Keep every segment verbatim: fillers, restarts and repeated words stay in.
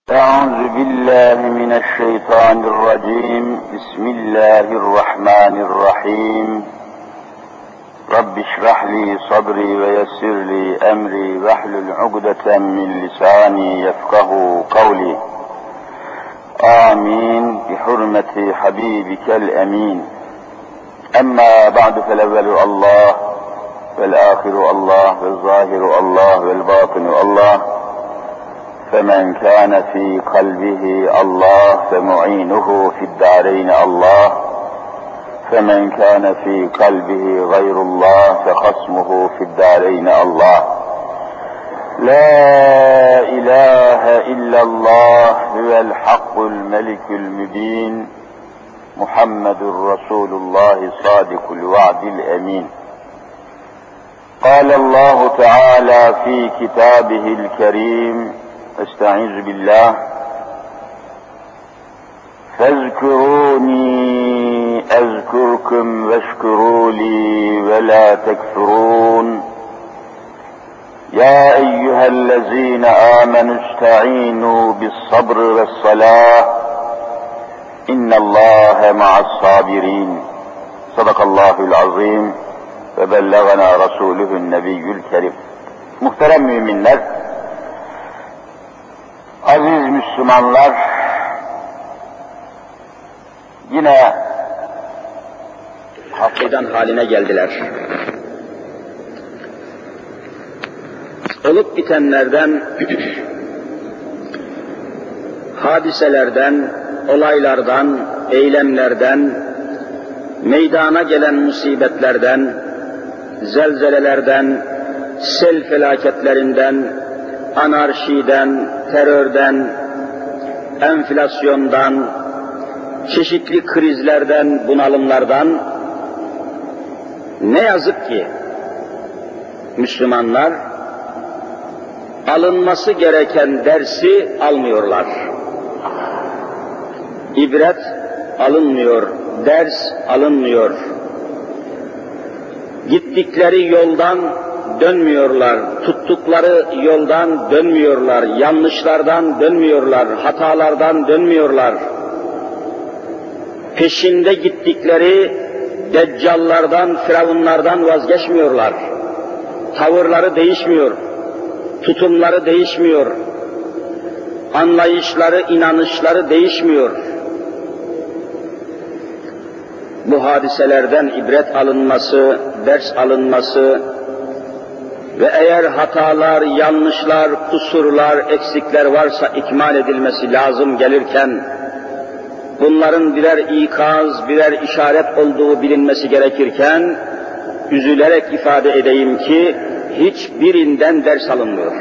أعوذ بالله من الشيطان الرجيم بسم الله الرحمن الرحيم رب اشرح لي صدري ويسر لي أمري واحلل عقدة من لساني يفقه قولي آمين بحرمة حبيبك الأمين أما بعد فالأول الله والآخر الله والظاهر الله والباطن الله فمن كان في قلبه الله فمعينه في الدارين الله فمن كان في قلبه غير الله فخصمه في الدارين الله لا إله إلا الله هو الحق الملك المبين محمد رسول الله صادق الوعد الأمين قال الله تعالى في كتابه الكريم استعيذ بالله فاذكروني اذكركم واشكروا لي ولا تكفرون يا ايها الذين امنوا استعينوا بالصبر والصلاة ان الله مع الصابرين صدق الله العظيم وبلغنا رسوله النبي الكريم. Muhterem müminler, aziz Müslümanlar, yine hakikaten haline geldiler. Olup bitenlerden, hadiselerden, olaylardan, eylemlerden, meydana gelen musibetlerden, zelzelelerden, sel felaketlerinden, anarşiden, terörden, enflasyondan, çeşitli krizlerden, bunalımlardan ne yazık ki Müslümanlar alınması gereken dersi almıyorlar. İbret alınmıyor, ders alınmıyor. Gittikleri yoldan dönmüyorlar, tuttukları yoldan dönmüyorlar, yanlışlardan dönmüyorlar, hatalardan dönmüyorlar. Peşinde gittikleri deccallardan, firavunlardan vazgeçmiyorlar. Tavırları değişmiyor, tutumları değişmiyor, anlayışları, inanışları değişmiyor. Bu hadiselerden ibret alınması, ders alınması ve eğer hatalar, yanlışlar, kusurlar, eksikler varsa ikmal edilmesi lazım gelirken, bunların birer ikaz, birer işaret olduğu bilinmesi gerekirken, üzülerek ifade edeyim ki, hiçbirinden ders alınmıyor.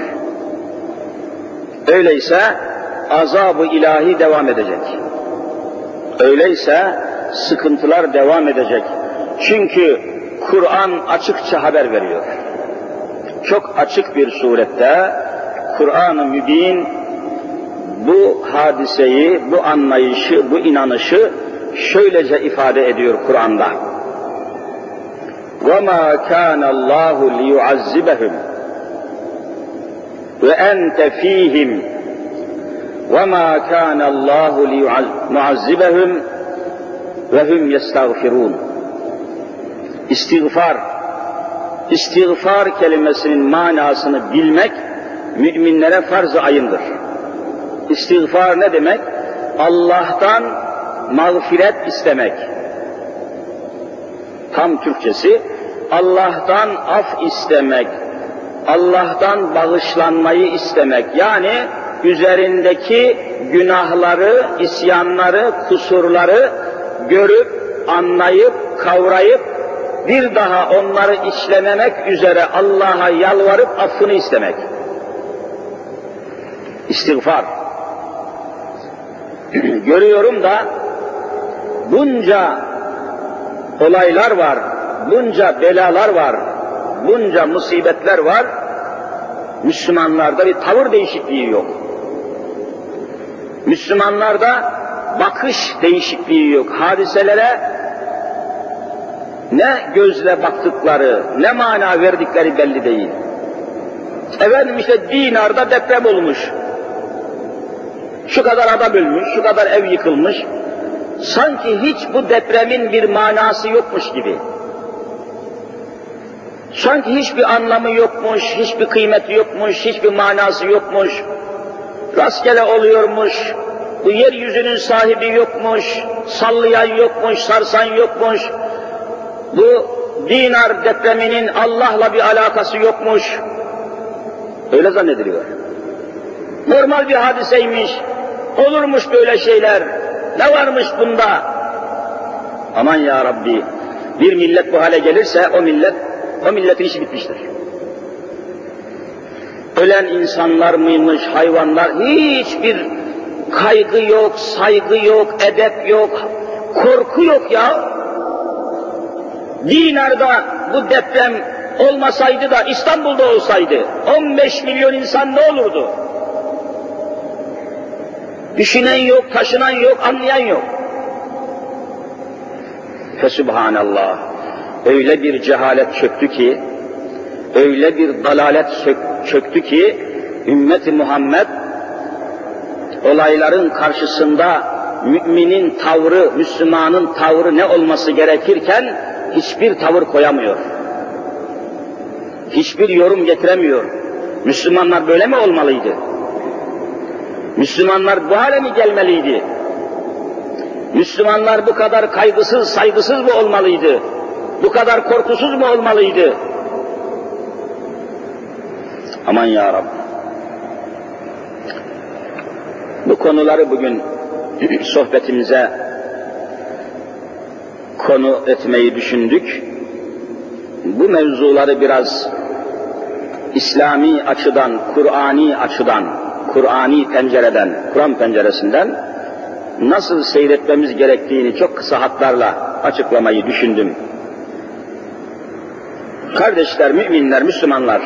Öyleyse, azab-ı ilahi devam edecek. Öyleyse, sıkıntılar devam edecek. Çünkü Kur'an açıkça haber veriyor. Çok açık bir surette Kur'an-ı Mübin bu hadiseyi, bu anlayışı, bu inanışı şöylece ifade ediyor Kur'an'da. وَمَا كَانَ اللّٰهُ لِيُعَذِّبَهُمْ وَاَنْتَ ف۪يهِمْ وَمَا كَانَ اللّٰهُ لِيُعَذِّبَهُمْ وَهُمْ يَسْتَغْفِرُونَ. İstiğfar, İstiğfar kelimesinin manasını bilmek, müminlere farz-ı ayındır. İstiğfar ne demek? Allah'tan mağfiret istemek. Tam Türkçesi, Allah'tan af istemek, Allah'tan bağışlanmayı istemek. Yani üzerindeki günahları, isyanları, kusurları görüp, anlayıp, kavrayıp, bir daha onları işlememek üzere Allah'a yalvarıp affını istemek. İstiğfar. Görüyorum da bunca olaylar var, bunca belalar var, bunca musibetler var, Müslümanlarda bir tavır değişikliği yok. Müslümanlarda bakış değişikliği yok. Hadiselere ne gözle baktıkları, ne mana verdikleri belli değil. Efendim işte Dinar'da deprem olmuş. şu kadar adam ölmüş, şu kadar ev yıkılmış. Sanki hiç bu depremin bir manası yokmuş gibi. Sanki hiçbir anlamı yokmuş, hiçbir kıymeti yokmuş, hiçbir manası yokmuş. Rastgele oluyormuş, bu yeryüzünün sahibi yokmuş, sallayan yokmuş, sarsan yokmuş. Bu Dinar depreminin Allah'la bir alakası yokmuş. Öyle zannediliyor. Normal bir hadiseymiş, olurmuş böyle şeyler, ne varmış bunda? Aman ya Rabbi, bir millet bu hale gelirse o millet, o milletin işi bitmiştir. Ölen insanlar mıymış, hayvanlar, hiçbir kaygı yok, saygı yok, edep yok, korku yok ya. Dinar'da bu deprem olmasaydı da İstanbul'da olsaydı on beş milyon insan ne olurdu? Düşünen yok, taşınan yok, anlayan yok. Fesubhanallah, öyle bir cehalet çöktü ki, öyle bir dalalet çöktü ki, ümmeti Muhammed olayların karşısında müminin tavrı, Müslümanın tavrı ne olması gerekirken hiçbir tavır koyamıyor. Hiçbir yorum getiremiyor. Müslümanlar böyle mi olmalıydı? Müslümanlar bu hale mi gelmeliydi? Müslümanlar bu kadar kaygısız, saygısız mı olmalıydı? Bu kadar korkusuz mu olmalıydı? Aman ya Rabbi. Bu konuları bugün sohbetimize konu etmeyi düşündük. Bu mevzuları biraz İslami açıdan, Kur'ani açıdan, Kur'ani pencereden, Kur'an penceresinden nasıl seyretmemiz gerektiğini çok kısa hatlarla açıklamayı düşündüm. Kardeşler, müminler, Müslümanlar,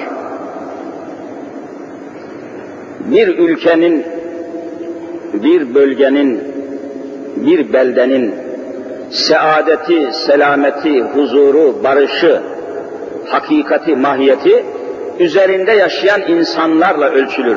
bir ülkenin, bir bölgenin, bir beldenin saadeti, selameti, huzuru, barışı, hakikati, mahiyeti üzerinde yaşayan insanlarla ölçülür.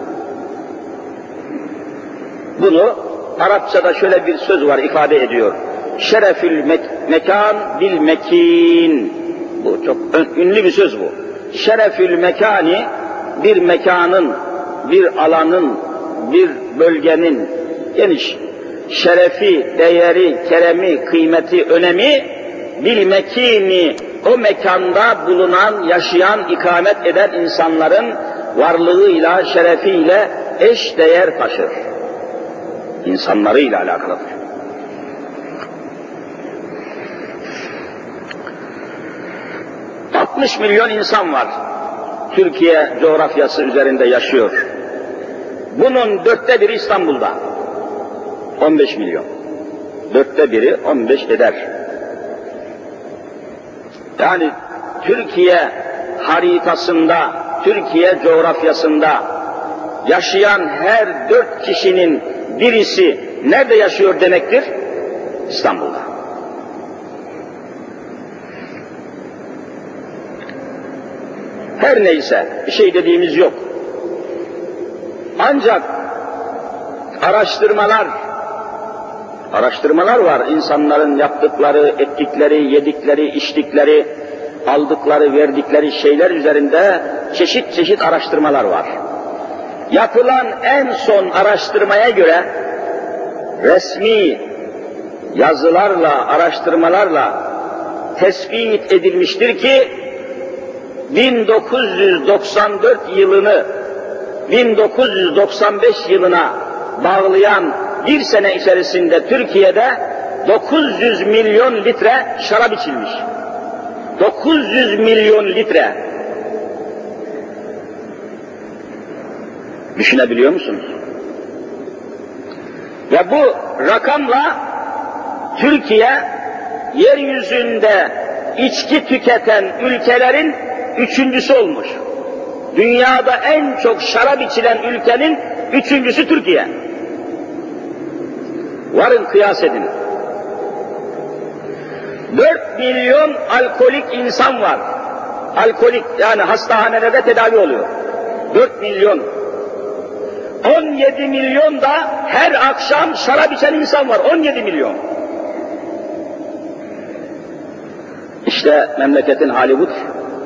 Bunu Arapçada şöyle bir söz var, ifade ediyor. Şerefül mek mekan bil mekin. Bu çok ünlü bir söz bu. Şerefül mekani, bir mekanın, bir alanın, bir bölgenin geniş şerefi, değeri, keremi, kıymeti, önemi bil mekini, o mekanda bulunan, yaşayan, ikamet eden insanların varlığıyla, şerefiyle eş değer taşır. İnsanlarıyla alakalıdır. altmış milyon insan var. Türkiye coğrafyası üzerinde yaşıyor. Bunun dörtte biri İstanbul'da. on beş milyon. Dörtte biri on beş eder. Yani Türkiye haritasında, Türkiye coğrafyasında yaşayan her dört kişinin birisi nerede yaşıyor demektir? İstanbul'da. Her neyse, bir şey dediğimiz yok. Ancak araştırmalar, araştırmalar var. İnsanların yaptıkları, ettikleri, yedikleri, içtikleri, aldıkları, verdikleri şeyler üzerinde çeşit çeşit araştırmalar var. Yapılan en son araştırmaya göre resmi yazılarla, araştırmalarla tespit edilmiştir ki bin dokuz yüz doksan dört yılını bin dokuz yüz doksan beş yılına bağlayan bir sene içerisinde Türkiye'de dokuz yüz milyon litre şarap içilmiş. dokuz yüz milyon litre. Düşünebiliyor musunuz? Ve bu rakamla Türkiye yeryüzünde içki tüketen ülkelerin üçüncüsü olmuş. Dünyada en çok şarap içilen ülkenin üçüncüsü Türkiye. Varın kıyas edin. Dört milyon alkolik insan var. Alkolik yani hastanelerde tedavi oluyor. Dört milyon. on yedi milyon da her akşam şarap içen insan var. on yedi milyon. İşte memleketin hali budur.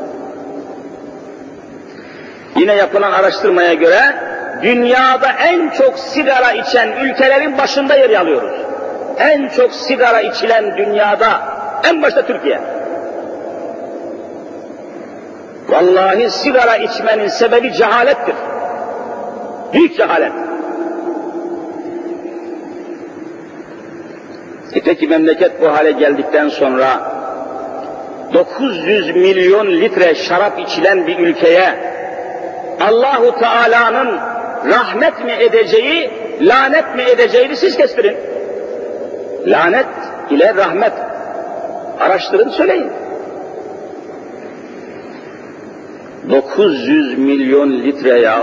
Yine yapılan araştırmaya göre dünyada en çok sigara içen ülkelerin başında yer alıyoruz. En çok sigara içilen dünyada en başta Türkiye. Vallahi sigara içmenin sebebi cehalettir. Büyük cehalet. E peki memleket bu hale geldikten sonra dokuz yüz milyon litre şarap içilen bir ülkeye Allahu Teala'nın rahmet mi edeceği, lanet mi edeceğini siz kestirin. Lanet ile rahmet. Araştırın, söyleyin. dokuz yüz milyon litre ya.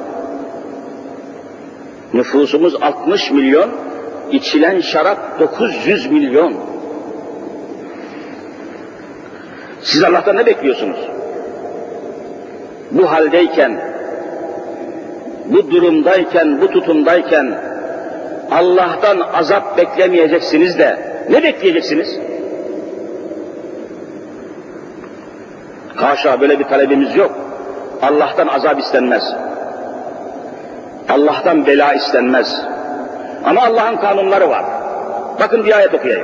Nüfusumuz altmış milyon, içilen şarap dokuz yüz milyon. Siz Allah'tan ne bekliyorsunuz? Bu haldeyken, bu durumdayken, bu tutumdayken Allah'tan azap beklemeyeceksiniz de ne bekleyeceksiniz? Haşa, böyle bir talebimiz yok. Allah'tan azap istenmez. Allah'tan bela istenmez. Ama Allah'ın kanunları var. Bakın bir ayet okuyayım.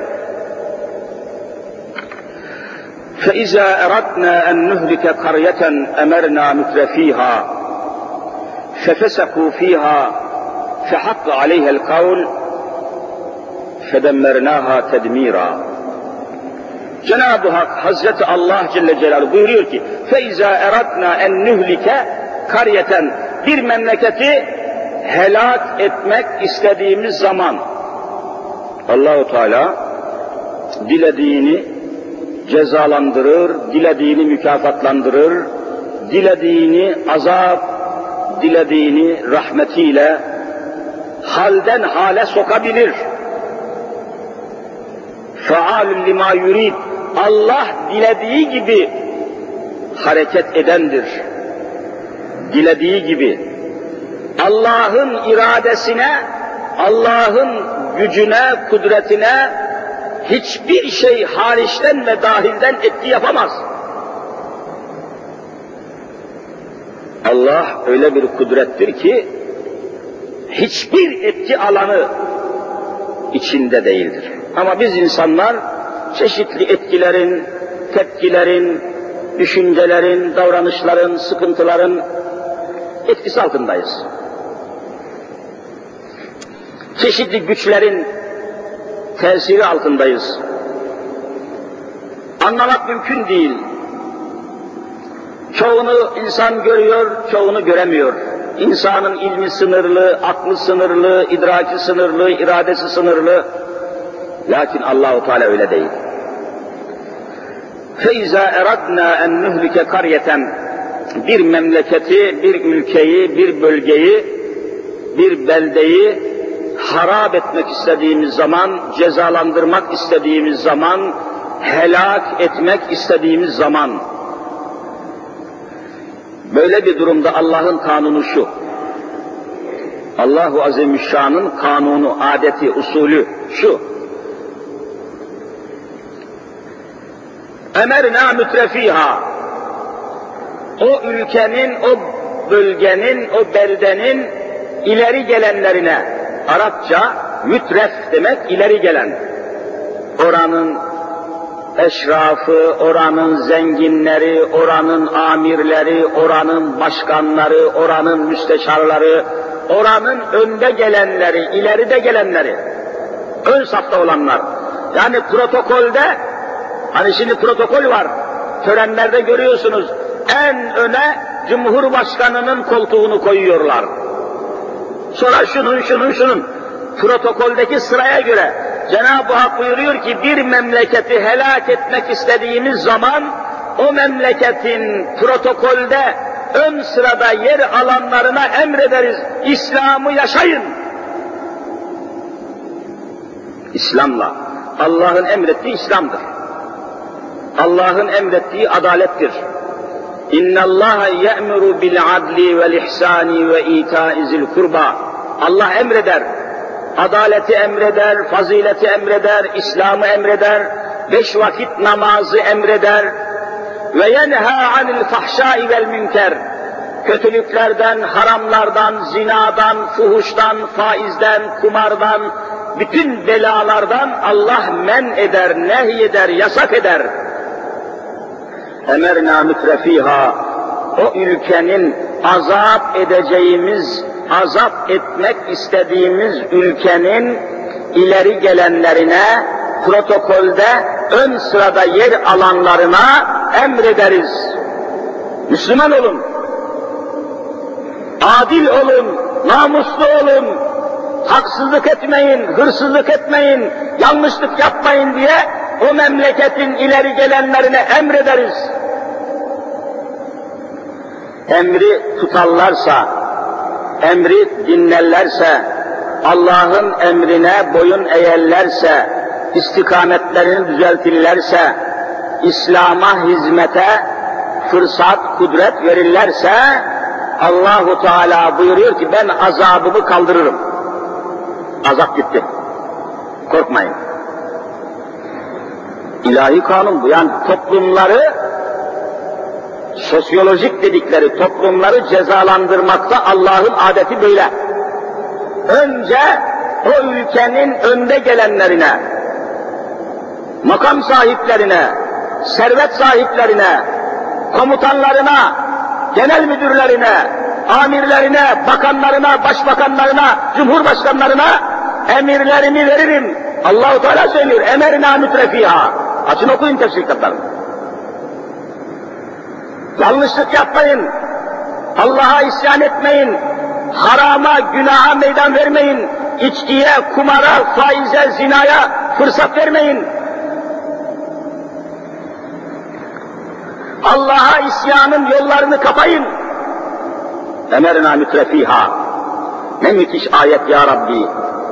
فَإِذَا أَرَدْنَا أَنْ نُهْلِكَ قَرْيَةً أَمَرْنَا مُتْرَفِيهَا فَفَسَقُوا فِيهَا فَحَقَّ عَلَيْهَا الْقَوْلُ فَدَمَّرْنَاهَا تَدْمِيرًا. Cenab-ı Hak Hazreti Allah Celle Celaluhu buyuruyor ki فَاِذَا اَرَدْنَا اَنْ نُهْلِكَ قَرْيَةً bir memleketi helak etmek istediğimiz zaman Allah-u Teala dilediğini cezalandırır, dilediğini mükafatlandırır, dilediğini azap, dilediğini rahmetiyle halden hale sokabilir. Faalun lima yurid. Allah dilediği gibi hareket edendir. Dilediği gibi. Allah'ın iradesine, Allah'ın gücüne, kudretine hiçbir şey hariçten ve dahilden etki yapamaz. Allah öyle bir kudrettir ki hiçbir etki alanı içinde değildir. Ama biz insanlar çeşitli etkilerin, tepkilerin, düşüncelerin, davranışların, sıkıntıların etkisi altındayız. Çeşitli güçlerin tesiri altındayız. Anlamak mümkün değil. Çoğunu insan görüyor, çoğunu göremiyor. İnsanın ilmi sınırlı, aklı sınırlı, idraki sınırlı, iradesi sınırlı. Lakin Allah-u Teala öyle değil. فَاِذَا اَرَدْنَا اَنْ نُهْلِكَ قَرْيَةً bir memleketi, bir ülkeyi, bir bölgeyi, bir beldeyi harap etmek istediğimiz zaman, cezalandırmak istediğimiz zaman, helak etmek istediğimiz zaman, böyle bir durumda Allah'ın kanunu şu, Allah-u Azimüşşan'ın kanunu, adeti, usulü şu, emerna mütrefiha, o ülkenin, o bölgenin, o beldenin ileri gelenlerine, Arapça mütref demek ileri gelen, oranın eşrafı, oranın zenginleri, oranın amirleri, oranın başkanları, oranın müsteşarları, oranın önde gelenleri, ileride gelenleri, ön safta olanlar. Yani protokolde, hani şimdi protokol var, törenlerde görüyorsunuz, en öne Cumhurbaşkanı'nın koltuğunu koyuyorlar. Sonra şunun, şunun, şunun, protokoldeki sıraya göre Cenab-ı Hak buyuruyor ki bir memleketi helak etmek istediğimiz zaman o memleketin protokolde ön sırada yer alanlarına emrederiz. İslam'ı yaşayın. İslam'la. Allah'ın emrettiği İslam'dır. Allah'ın emrettiği adalettir. İnna Allah ya'muru bil adli vel ihsani ve ita'i zil kurba. Allah emreder. Adaleti emreder, fazileti emreder, İslam'ı emreder, beş vakit namazı emreder. Ve yenha anil fahşai vel münker. Kötülüklerden, haramlardan, zinadan, fuhuştan, faizden, kumardan, bütün belalardan Allah men eder, nehyeder, yasak eder. Emerna mütrefiha, o ülkenin azap edeceğimiz, azap etmek istediğimiz ülkenin ileri gelenlerine, protokolde ön sırada yer alanlarına emrederiz. Müslüman olun, adil olun, namuslu olun, haksızlık etmeyin, hırsızlık etmeyin, yanlışlık yapmayın diye o memleketin ileri gelenlerine emrederiz. Emri tutarlarsa, emri dinlerlerse, Allah'ın emrine boyun eğerlerse, istikametlerini düzeltirlerse, İslam'a hizmete fırsat, kudret verirlerse, Allahu Teala buyuruyor ki ben azabımı kaldırırım. Azap gitti. Korkmayın. İlahi kanun bu. Yani toplumları, sosyolojik dedikleri toplumları cezalandırmakta Allah'ın adeti böyle. Önce o ülkenin önde gelenlerine, makam sahiplerine, servet sahiplerine, komutanlarına, genel müdürlerine, amirlerine, bakanlarına, başbakanlarına, cumhurbaşkanlarına emirlerimi veririm. Allah-u Teala söylüyor, emerna mütrefiha. Açın okuyun tefsir kitaplarını. Yanlışlık yapmayın, Allah'a isyan etmeyin, harama, günaha meydan vermeyin, içkiye, kumara, faize, zinaya fırsat vermeyin. Allah'a isyanın yollarını kapayın. Emerna mütrefiha. Ne müthiş ayet ya Rabbi.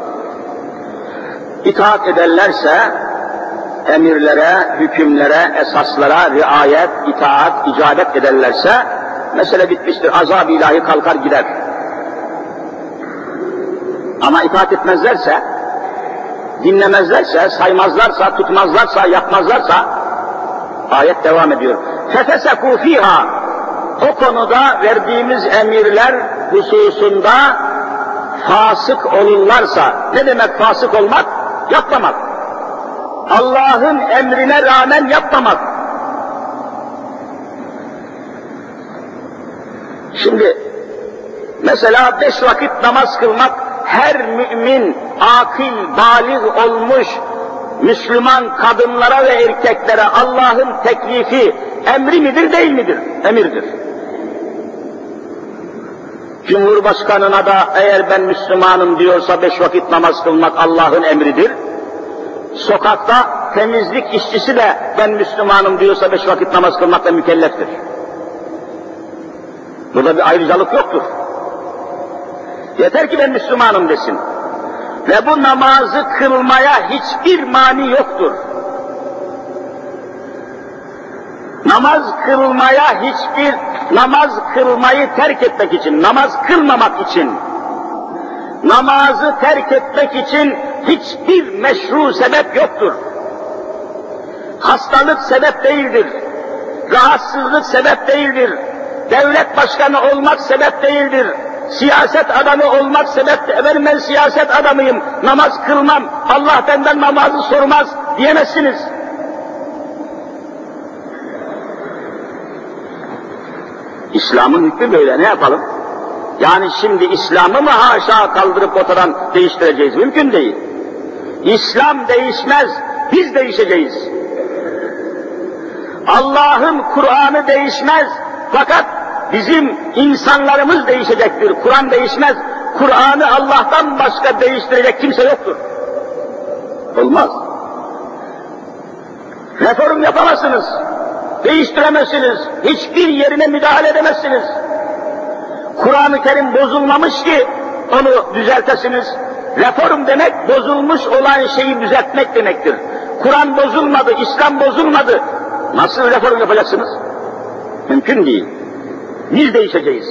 İtaat ederlerse, emirlere, hükümlere, esaslara riayet, itaat, icabet ederlerse, mesele bitmiştir, azab-ı ilahi kalkar gider. Ama itaat etmezlerse, dinlemezlerse, saymazlarsa, tutmazlarsa, yapmazlarsa, ayet devam ediyor. فَفَسَكُوا ف۪يهَا. O konuda verdiğimiz emirler hususunda fasık olurlarsa, ne demek fasık olmak? Yapmamak. Allah'ın emrine rağmen yapmamak. Şimdi, mesela beş vakit namaz kılmak, her mümin, akil, bâlig olmuş, Müslüman kadınlara ve erkeklere Allah'ın teklifi, emri midir değil midir? Emirdir. Cumhurbaşkanına da eğer ben Müslümanım diyorsa beş vakit namaz kılmak Allah'ın emridir. Sokakta temizlik işçisi de ben Müslümanım diyorsa beş vakit namaz kılmakla mükelleftir. Burada bir ayrıcalık yoktur. Yeter ki ben Müslümanım desin. Ve bu namazı kılmaya hiçbir mani yoktur. Namaz kılmaya hiçbir, namaz kılmayı terk etmek için, namaz kılmamak için, namazı terk etmek için hiçbir meşru sebep yoktur. Hastalık sebep değildir, rahatsızlık sebep değildir, devlet başkanı olmak sebep değildir, siyaset adamı olmak sebep de, efendim ben siyaset adamıyım, namaz kılmam, Allah benden namazı sormaz diyemezsiniz. İslam'ın hükmü böyle, ne yapalım? Yani şimdi İslam'ı mı haşa kaldırıp ortadan değiştireceğiz? Mümkün değil. İslam değişmez, biz değişeceğiz. Allah'ın Kur'an'ı değişmez, fakat bizim insanlarımız değişecektir. Kur'an değişmez, Kur'an'ı Allah'tan başka değiştirecek kimse yoktur. Olmaz. Reform yapamazsınız, değiştiremezsiniz, hiçbir yerine müdahale edemezsiniz. Kur'an-ı Kerim bozulmamış ki onu düzeltesiniz. Reform demek bozulmuş olan şeyi düzeltmek demektir. Kur'an bozulmadı, İslam bozulmadı. Nasıl reform yapacaksınız? Mümkün değil. Biz değişeceğiz.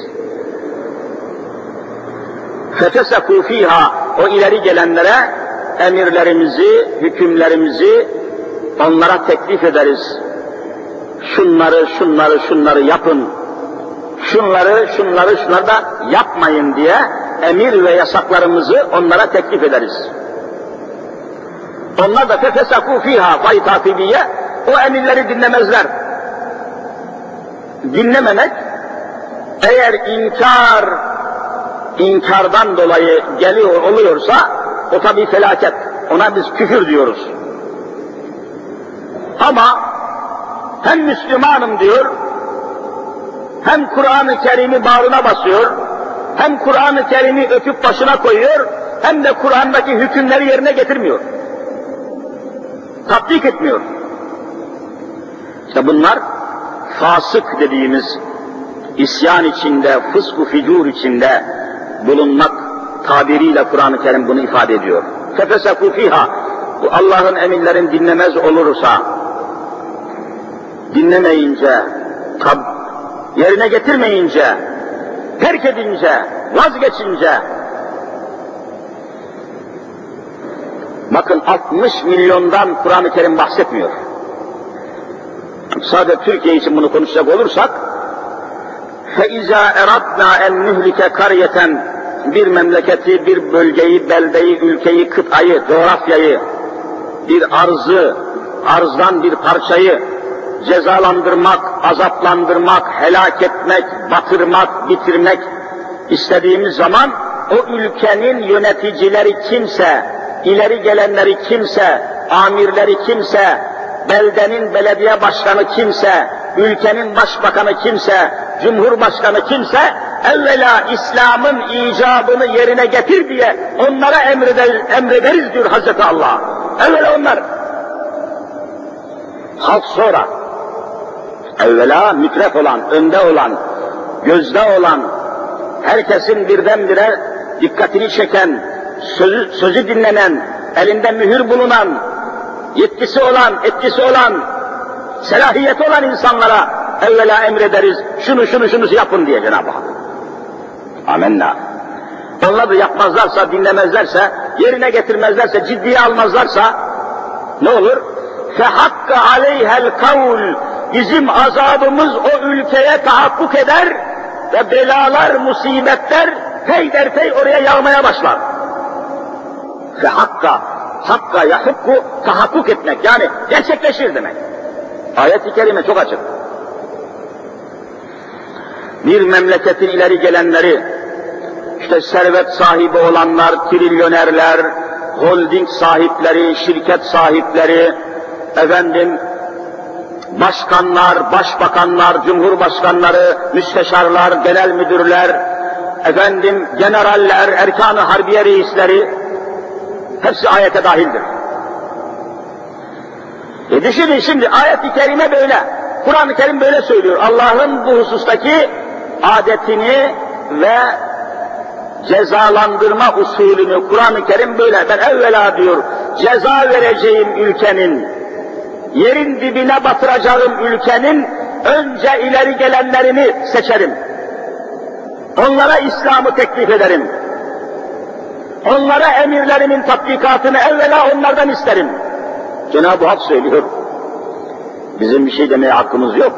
فَتَسَكُوا ف۪يهَا O ileri gelenlere emirlerimizi, hükümlerimizi onlara teklif ederiz. Şunları, şunları, şunları yapın. Şunları, şunları, şunları da yapmayın diye emir ve yasaklarımızı onlara teklif ederiz. Onlar da fefesakû fîhâ fay takibiye o emirleri dinlemezler. Dinlememek eğer inkar, inkardan dolayı geliyor oluyorsa o tabii felaket. Ona biz küfür diyoruz. Ama hem Müslümanım diyor, hem Kur'an-ı Kerim'i bağrına basıyor, hem Kur'an-ı Kerim'i öpüp başına koyuyor, hem de Kur'an'daki hükümleri yerine getirmiyor. Tatbik etmiyor. İşte bunlar fasık dediğimiz isyan içinde, fısk-ı ficur içinde bulunmak tabiriyle Kur'an-ı Kerim bunu ifade ediyor. Fefesakû fîhâ bu Allah'ın emirlerini dinlemez olursa, dinlemeyince, tab yerine getirmeyince, terk edince, vazgeçince, bakın altmış milyondan Kur'an-ı Kerim bahsetmiyor. Sadece Türkiye için bunu konuşacak olursak, فَاِذَا اَرَدْنَا اَنْ نُهْلِكَ قَرْيَةً bir memleketi, bir bölgeyi, beldeyi, ülkeyi, kıtayı, coğrafyayı, bir arzı, arzdan bir parçayı cezalandırmak, azaplandırmak, helak etmek, batırmak, bitirmek istediğimiz zaman o ülkenin yöneticileri kimse, ileri gelenleri kimse, amirleri kimse, beldenin belediye başkanı kimse, ülkenin başbakanı kimse, cumhurbaşkanı kimse, evvela İslam'ın icabını yerine getir diye onlara emreder, emrederiz diyor Hazreti Allah. Evvela onlar. Halk sonra. Evvela mütref olan, önde olan, gözde olan, herkesin birdenbire dikkatini çeken, sözü, sözü dinlenen, elinde mühür bulunan, yetkisi olan, etkisi olan, selahiyeti olan insanlara evvela emrederiz, şunu şunu şunu yapın diye Cenab-ı Hak. Amenna. Onlar da yapmazlarsa, dinlemezlerse, yerine getirmezlerse, ciddiye almazlarsa ne olur? فَحَقَّ عَلَيْهَا الْقَوْلِ Bizim azabımız o ülkeye tahakkuk eder ve belalar, musibetler peyderpey oraya yağmaya başlar. فَحَقَّ Hakka yahukku tahakkuk etmek, yani gerçekleşir demek. Ayet-i kerime çok açık. Bir memleketin ileri gelenleri, işte servet sahibi olanlar, trilyonerler, holding sahipleri, şirket sahipleri, efendim, başkanlar, başbakanlar, cumhurbaşkanları, müsteşarlar, genel müdürler, efendim, generaller, erkan-ı harbiye reisleri, hepsi ayete dahildir. E düşünün şimdi ayet-i kerime böyle, Kur'an-ı Kerim böyle söylüyor. Allah'ın bu husustaki adetini ve cezalandırma usulünü Kur'an-ı Kerim böyle. Ben evvela diyor, ceza vereceğim ülkenin, yerin dibine batıracağım ülkenin önce ileri gelenlerini seçerim. Onlara İslam'ı teklif ederim. Onlara emirlerimin tatbikatını evvela onlardan isterim. Cenab-ı Hak söylüyor. Bizim bir şey demeye hakkımız yok.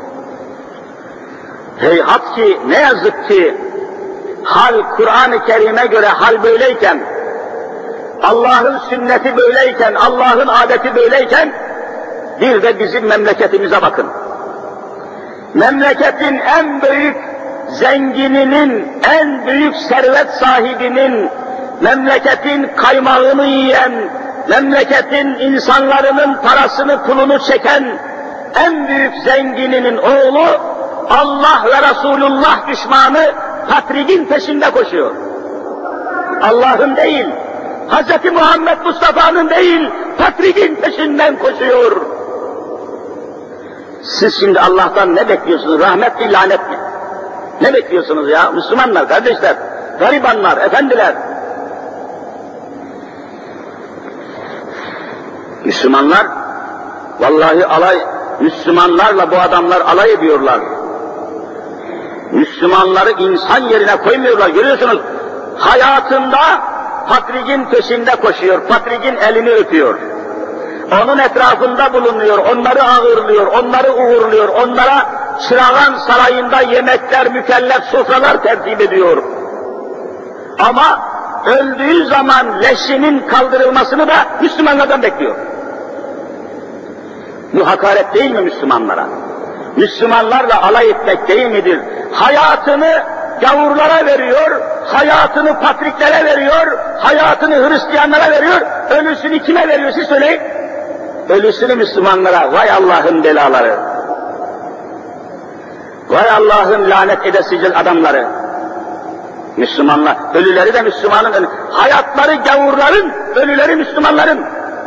Heyhat ki, ne yazık ki, hal Kur'an-ı Kerim'e göre hal böyleyken, Allah'ın sünneti böyleyken, Allah'ın adeti böyleyken, bir de bizim memleketimize bakın. Memleketin en büyük zengininin, en büyük servet sahibinin, memleketin kaymağını yiyen, memleketin insanların parasını, pulunu çeken en büyük zengininin oğlu, Allah ve Resulullah düşmanı Patrik'in peşinde koşuyor. Allah'ın değil, Hz. Muhammed Mustafa'nın değil, Patrik'in peşinden koşuyor. Siz şimdi Allah'tan ne bekliyorsunuz? Rahmet mi, lanet mi? Ne bekliyorsunuz ya? Müslümanlar, kardeşler, garibanlar, efendiler. Müslümanlar, vallahi alay, Müslümanlarla bu adamlar alay ediyorlar. Müslümanları insan yerine koymuyorlar, görüyorsunuz. Hayatında Patrik'in peşinde koşuyor, Patrik'in elini öpüyor. Onun etrafında bulunuyor, onları ağırlıyor, onları uğurluyor, onlara Çırağan Sarayı'nda yemekler, mükellef sofralar tertip ediyor. Ama öldüğü zaman leşinin kaldırılmasını da Müslümanlardan bekliyor. Bu hakaret değil mi Müslümanlara? Müslümanlarla alay etmek değil midir? Hayatını gavurlara veriyor, hayatını Patriklere veriyor, hayatını Hristiyanlara veriyor, ölüsünü kime veriyor siz söyleyin? Ölüsünü Müslümanlara, vay Allah'ın belaları! Vay Allah'ın lanet edesicil adamları! Müslümanlar, ölüleri de Müslümanın, hayatları gavurların, ölüleri Müslümanların.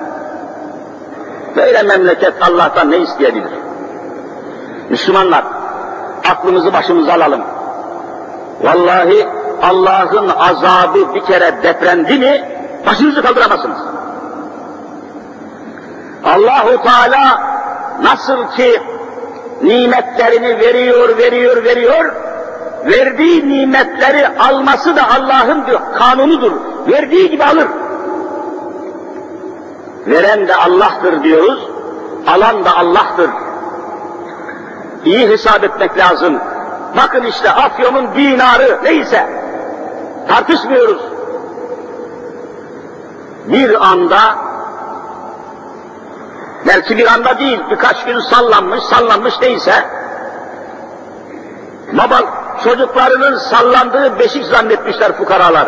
Böyle memleket Allah'tan ne isteyebilir? Müslümanlar, aklımızı başımıza alalım. Vallahi Allah'ın azabı bir kere deprendi mi, başınızı kaldıramazsınız. Allahu Teala nasıl ki nimetlerini veriyor, veriyor, veriyor, verdiği nimetleri alması da Allah'ın kanunudur. Verdiği gibi alır. Veren de Allah'tır diyoruz, alan da Allah'tır. İyi hesap etmek lazım. Bakın işte Afyon'un dinarı neyse, tartışmıyoruz. Bir anda, belki bir anda değil, birkaç gün sallanmış, sallanmış neyse, baba çocuklarının sallandığı beşik zannetmişler fukaralar.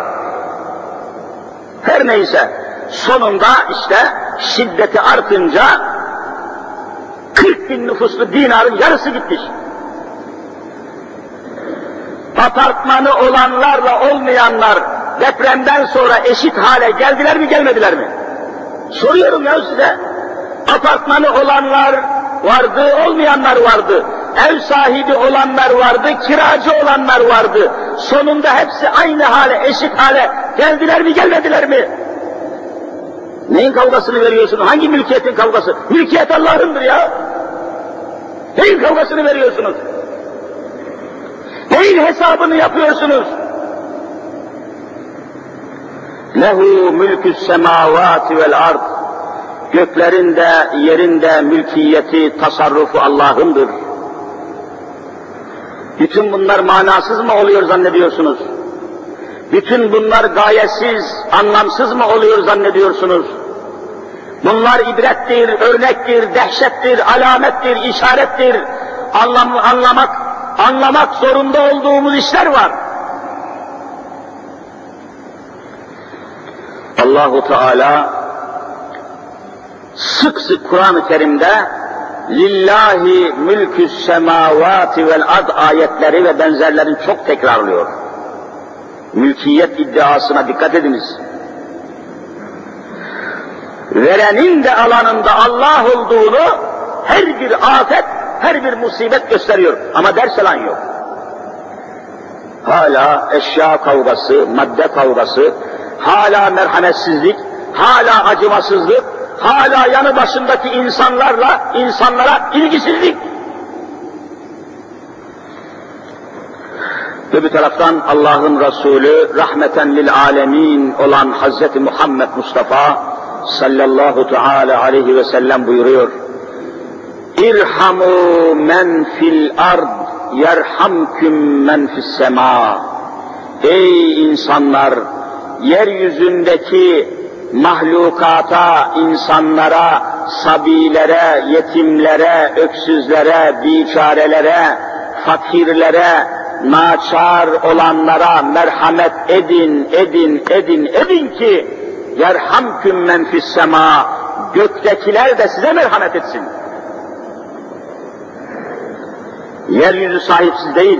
Her neyse, sonunda işte şiddeti artınca kırk bin nüfuslu dinarın yarısı gitmiş. Apartmanı olanlarla olmayanlar depremden sonra eşit hale geldiler mi gelmediler mi? Soruyorum ya size. Apartmanı olanlar vardı, olmayanlar vardı. Ev sahibi olanlar vardı, kiracı olanlar vardı. Sonunda hepsi aynı hale, eşit hale geldiler mi gelmediler mi? Neyin kavgasını veriyorsunuz? Hangi mülkiyetin kavgası? Mülkiyet Allah'ındır ya. Neyin kavgasını veriyorsunuz? Neyin hesabını yapıyorsunuz? Lehu mülkü's semavati vel ard. Göklerin de yerin de mülkiyeti, tasarrufu Allah'ındır. Bütün bunlar manasız mı oluyor zannediyorsunuz? Bütün bunlar gayesiz, anlamsız mı oluyor zannediyorsunuz? Bunlar ibrettir, örnektir, dehşettir, alamettir, işarettir. Anlam, anlamak, anlamak zorunda olduğumuz işler var. Allahu Teala sık sık Kur'an-ı Kerim'de lillahi mülkü's semavati vel ard ayetleri ve benzerlerini çok tekrarlıyor. Mülkiyet iddiasına dikkat ediniz. Verenin de alanında Allah olduğunu her bir afet, her bir musibet gösteriyor. Ama ders alan yok. Hala eşya kavgası, madde kavgası, hala merhametsizlik, hala acımasızlık, hala yanı başındaki insanlarla, insanlara ilgisizlik. Ve bir taraftan Allah'ın Resulü, rahmeten lil alemin olan Hazreti Muhammed Mustafa sallallahu teala aleyhi ve sellem buyuruyor. İrhamu men fil ard yerhamküm men fis sema. Ey insanlar, yeryüzündeki mahlukata, insanlara, sabilere, yetimlere, öksüzlere, biçarelere, fakirlere, naçar olanlara merhamet edin, edin, edin, edin ki yerhamküm men fis sema, göktekiler de size merhamet etsin. Yeryüzü sahipsiz değil.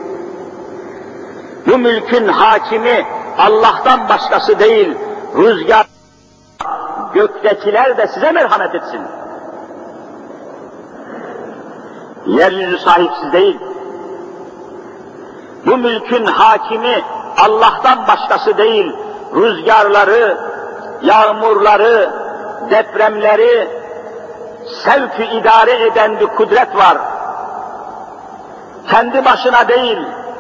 Bu mülkün hakimi Allah'tan başkası değil. Rüzgar, göktekiler de size merhamet etsin. Yeryüzü sahipsiz değil. Bu mülkün hakimi Allah'tan başkası değil. Rüzgarları, yağmurları, depremleri sevk-i idare eden bir kudret var. Kendi başına değil,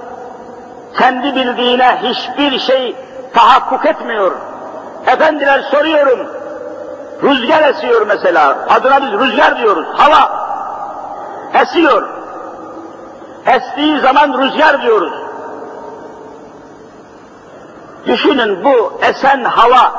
kendi bildiğine hiçbir şey tahakkuk etmiyor. Efendiler soruyorum, rüzgar esiyor mesela, adına biz rüzgar diyoruz, hava esiyor. Estiği zaman rüzgar diyoruz. Düşünün, bu esen hava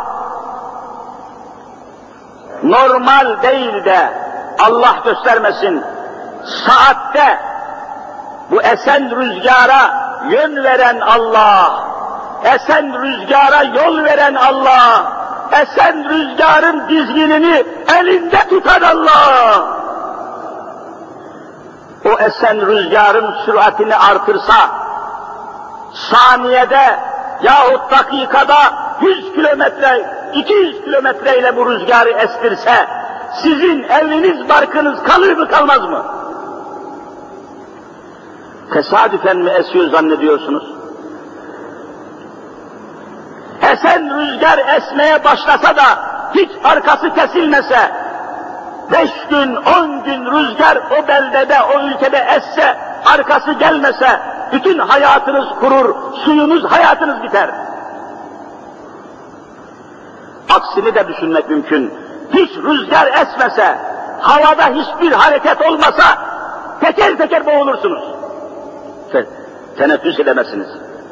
normal değil de Allah göstermesin saatte bu esen rüzgara yön veren Allah, esen rüzgara yol veren Allah, esen rüzgarın dizginini elinde tutan Allah, o esen rüzgarın süratini artırsa, saniyede yahut dakikada yüz kilometre, iki yüz kilometreyle bu rüzgarı estirse, sizin eviniz, barkınız kalır mı kalmaz mı? Tesadüfen mi esiyor zannediyorsunuz? Esen rüzgar esmeye başlasa da hiç arkası kesilmese, beş gün, on gün rüzgar o beldede, o ülkede esse, arkası gelmese, bütün hayatınız kurur, suyunuz, hayatınız biter. Aksini de düşünmek mümkün. Hiç rüzgar esmese, havada hiçbir hareket olmasa, teker teker boğulursunuz. Teneffüs edemezsiniz.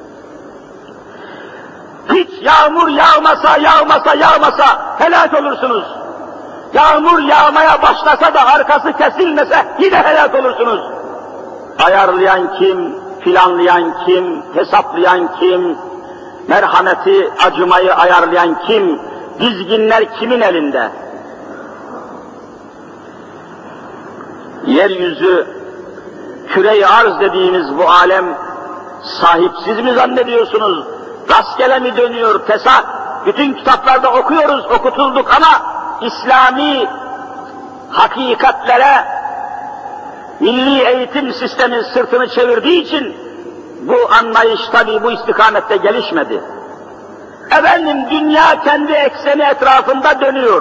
Hiç yağmur yağmasa, yağmasa, yağmasa helak olursunuz. Yağmur yağmaya başlasa da arkası kesilmese yine helak olursunuz. Ayarlayan kim, planlayan kim, hesaplayan kim, merhameti, acımayı ayarlayan kim, dizginler kimin elinde? Yeryüzü, küre-i arz dediğimiz bu alem sahipsiz mi zannediyorsunuz? Rastgele mi dönüyor? Tesat. Bütün kitaplarda okuyoruz, okutulduk ama İslami hakikatlere milli eğitim sistemi sırtını çevirdiği için bu anlayış tabii bu istikamette gelişmedi. Efendim, dünya kendi ekseni etrafında dönüyor.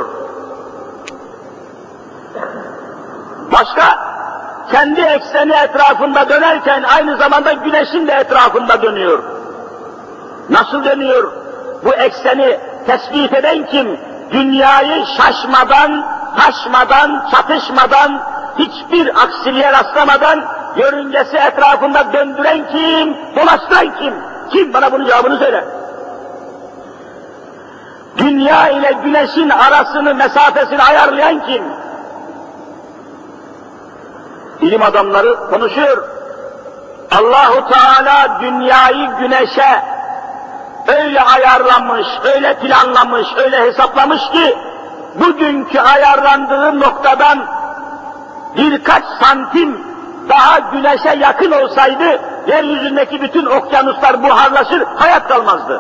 Başka, kendi ekseni etrafında dönerken aynı zamanda güneşin de etrafında dönüyor. Nasıl dönüyor? Bu ekseni tespit eden kim? Dünyayı şaşmadan, taşmadan, çatışmadan, hiçbir aksiliğe rastlamadan yörüngesi etrafında döndüren kim? Dolaştıran kim? Kim? Bana bunun cevabını söyle. Dünya ile güneşin arasını, mesafesini ayarlayan kim? İlim adamları konuşuyor. Allahu Teala dünyayı güneşe öyle ayarlamış, öyle planlamış, öyle hesaplamış ki bugünkü ayarlandığı noktadan birkaç santim daha güneşe yakın olsaydı yeryüzündeki bütün okyanuslar buharlaşır, hayat kalmazdı.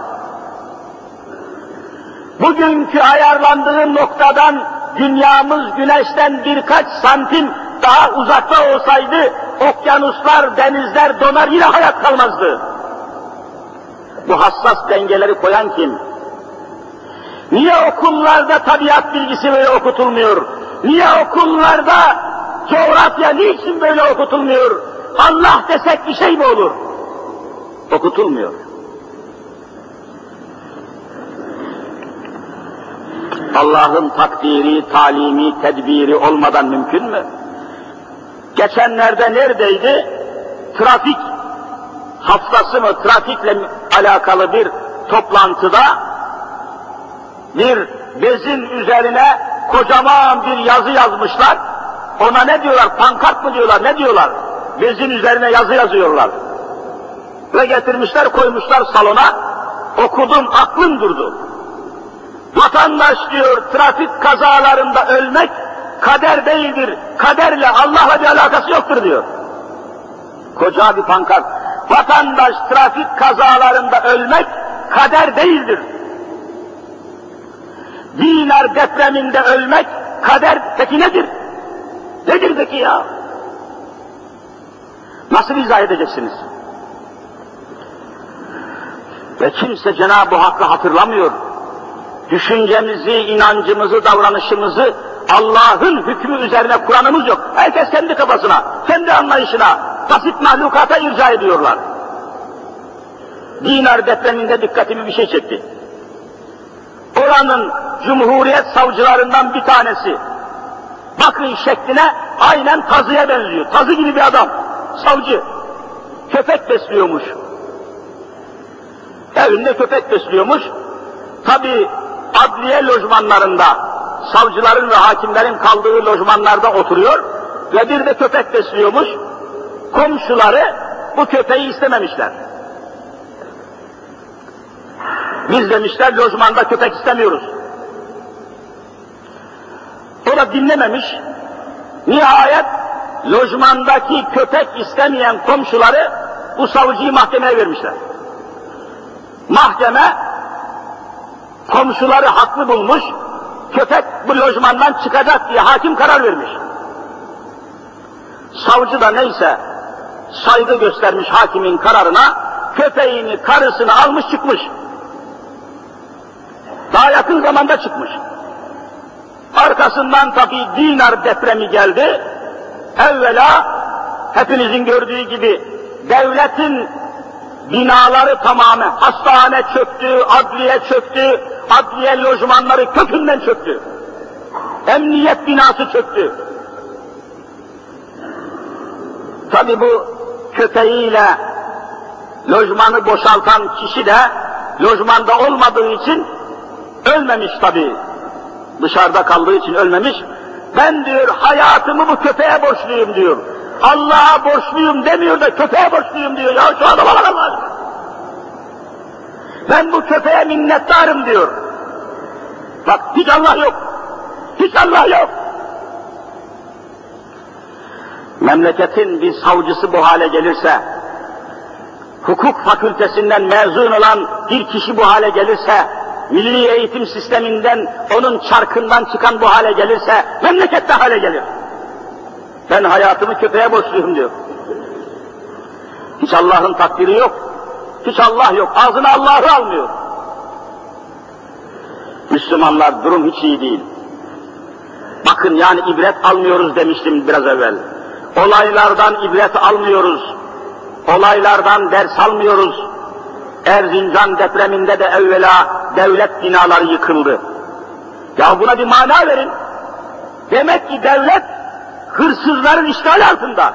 Bugünkü ayarlandığı noktadan dünyamız güneşten birkaç santim daha uzakta olsaydı okyanuslar, denizler donar, yine hayat kalmazdı. Bu hassas dengeleri koyan kim? Niye okullarda tabiat bilgisi böyle okutulmuyor? Niye okullarda coğrafya niçin böyle okutulmuyor? Allah desek bir şey mi olur? Okutulmuyor. Allah'ın takdiri, talimi, tedbiri olmadan mümkün mü? Geçenlerde neredeydi? Trafik haftası mı, trafikle alakalı bir toplantıda bir bezin üzerine kocaman bir yazı yazmışlar. Ona ne diyorlar? Pankart mı diyorlar? Ne diyorlar? Bezin üzerine yazı yazıyorlar. Ve getirmişler, koymuşlar salona. Okudum, aklım durdu. Vatandaş diyor, trafik kazalarında ölmek kader değildir. Kaderle, Allah'la bir alakası yoktur diyor. Koca bir pankart. Vatandaş, trafik kazalarında ölmek kader değildir. Dinar depreminde ölmek kader, peki nedir? Nedir peki ya? Nasıl izah edeceksiniz? Ve kimse Cenab-ı Hakk'ı hatırlamıyor. Düşüncemizi, inancımızı, davranışımızı Allah'ın hükmü üzerine Kur'an'ımız yok. Herkes kendi kafasına, kendi anlayışına, basit mahlukata irca ediyorlar. Dinar depreminde dikkatimi bir şey çekti. Oranın Cumhuriyet savcılarından bir tanesi, bakın şekline aynen tazıya benziyor. Tazı gibi bir adam, savcı. Köpek besliyormuş. Evinde köpek besliyormuş. Tabii adliye lojmanlarında, savcıların ve hakimlerin kaldığı lojmanlarda oturuyor ve bir de köpek besliyormuş. Komşuları bu köpeği istememişler. Biz demişler lojmanda köpek istemiyoruz. O da dinlememiş. Nihayet lojmandaki köpek istemeyen komşuları bu savcıyı mahkemeye vermişler. Mahkeme komşuları haklı bulmuş, köpek bu lojmandan çıkacak diye hakim karar vermiş. Savcı da neyse saygı göstermiş hakimin kararına, köpeğini, karısını almış çıkmış. Daha yakın zamanda çıkmış. Arkasından tabii Dinar depremi geldi. Evvela hepinizin gördüğü gibi devletin binaları tamamen, hastane çöktü, adliye çöktü, adliye lojmanları kökünden çöktü. Emniyet binası çöktü. Tabii bu köpeğiyle lojmanı boşaltan kişi de lojmanda olmadığı için ölmemiş tabii. Dışarıda kaldığı için ölmemiş. Ben diyor hayatımı bu köpeğe borçluyum diyor. Allah'a borçluyum demiyor da köpeğe borçluyum diyor. Ya şu adama bak Allah aşkına. Ben bu köpeğe minnettarım diyor. Bak hiç Allah yok. Hiç Allah yok. Memleketin bir savcısı bu hale gelirse, hukuk fakültesinden mezun olan bir kişi bu hale gelirse, milli eğitim sisteminden, onun çarkından çıkan bu hale gelirse, memleket de hale gelir. Ben hayatımı köpeğe borçluyum diyor. Hiç Allah'ın takdiri yok. Hiç Allah yok. Ağzına Allah'ı almıyor. Müslümanlar durum hiç iyi değil. Bakın yani ibret almıyoruz demiştim biraz evvel. Olaylardan ibret almıyoruz. Olaylardan ders almıyoruz. Erzincan depreminde de evvela devlet binaları yıkıldı. Ya buna bir mana verin. Demek ki devlet hırsızların işgali altında.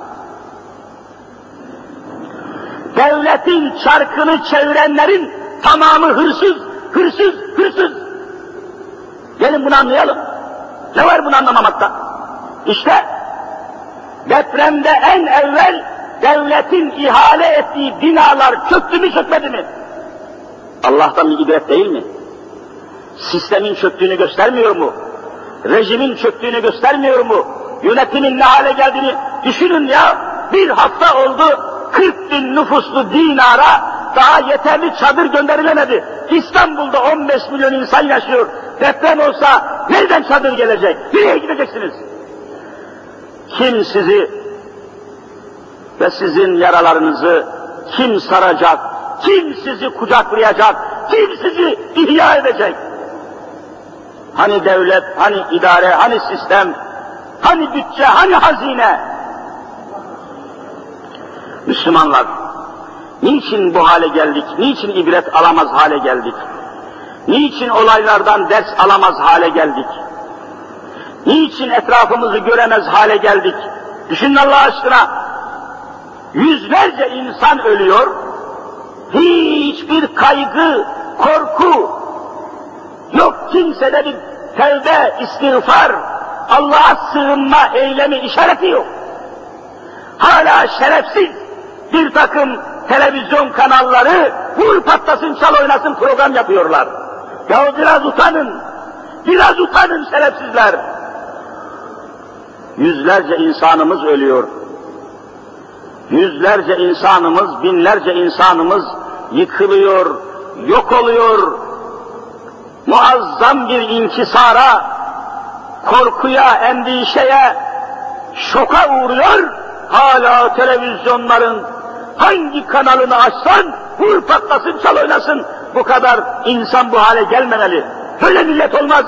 Devletin çarkını çevirenlerin tamamı hırsız, hırsız, hırsız. Gelin bunu anlayalım. Ne var bunu anlamamakta? İşte depremde en evvel devletin ihale ettiği binalar çöktü mü çökmedi mi? Allah'tan bir ibret değil mi? Sistemin çöktüğünü göstermiyor mu? Rejimin çöktüğünü göstermiyor mu? Yönetimin ne hale geldiğini düşünün ya. Bir hafta oldu kırk bin nüfuslu Dinar'a daha yeterli çadır gönderilemedi. İstanbul'da on beş milyon insan yaşıyor. Deprem olsa nereden çadır gelecek? Nereye gideceksiniz? Kim sizi ve sizin yaralarınızı kim saracak? Kim sizi kucaklayacak? Kim sizi ihya edecek? Hani devlet, hani idare, hani sistem, hani bütçe, hani hazine? Müslümanlar, niçin bu hale geldik? Niçin ibret alamaz hale geldik? Niçin olaylardan ders alamaz hale geldik? Niçin etrafımızı göremez hale geldik? Düşünün Allah aşkına. Yüzlerce insan ölüyor. Hiçbir kaygı, korku yok. Kimsede bir tevbe, istiğfar, Allah'a sığınma eylemi, işareti yok. Hala şerefsiz bir takım televizyon kanalları vur patlasın çal oynasın program yapıyorlar. Ya biraz utanın, biraz utanın şerefsizler. Yüzlerce insanımız ölüyor. Yüzlerce insanımız, binlerce insanımız yıkılıyor, yok oluyor. Muazzam bir inkisara, korkuya, endişeye, şoka uğruyor. Hala televizyonların hangi kanalını açsan vur patlasın çal oynasın. Bu kadar insan bu hale gelmemeli. Böyle millet olmaz.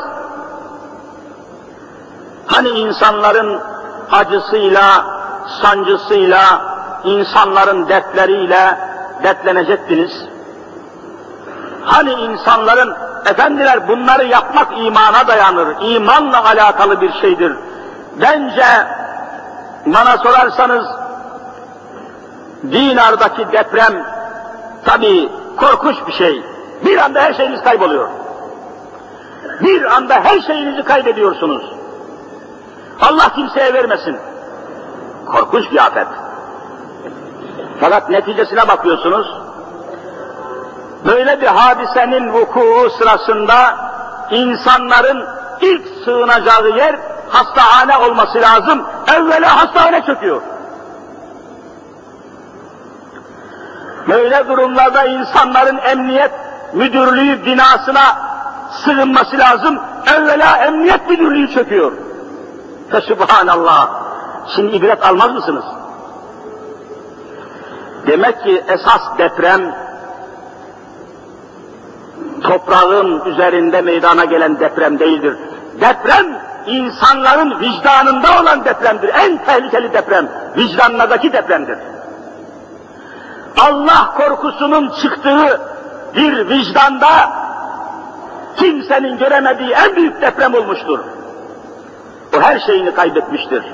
Hani insanların acısıyla, sancısıyla, insanların dertleriyle dertlenecektiniz? Hani insanların, efendiler bunları yapmak imana dayanır, imanla alakalı bir şeydir. Bence bana sorarsanız Dinar'daki deprem tabii korkunç bir şey. Bir anda her şeyiniz kayboluyor. Bir anda her şeyinizi kaybediyorsunuz. Allah kimseye vermesin. Korkunç bir afet. Fakat neticesine bakıyorsunuz, böyle bir hadisenin vuku sırasında insanların ilk sığınacağı yer hastane olması lazım. Evvela hastane çöküyor. Böyle durumlarda insanların emniyet müdürlüğü binasına sığınması lazım. Evvela emniyet müdürlüğü çöküyor. Fesubhanallah. Şimdi ibret almaz mısınız? Demek ki esas deprem, toprağın üzerinde meydana gelen deprem değildir. Deprem, insanların vicdanında olan depremdir. En tehlikeli deprem, vicdanlardaki depremdir. Allah korkusunun çıktığı bir vicdanda kimsenin göremediği en büyük deprem olmuştur. O her şeyini kaybetmiştir.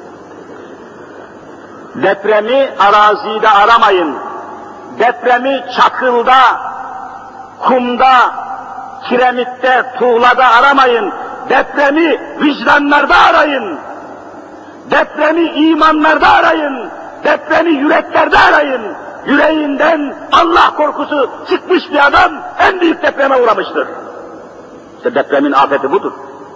Depremi arazide aramayın. Depremi çakılda, kumda, kiremitte, tuğlada aramayın. Depremi vicdanlarda arayın. Depremi imanlarda arayın. Depremi yüreklerde arayın. Yüreğinden Allah korkusu çıkmış bir adam en büyük depreme uğramıştır. İşte depremin afeti budur.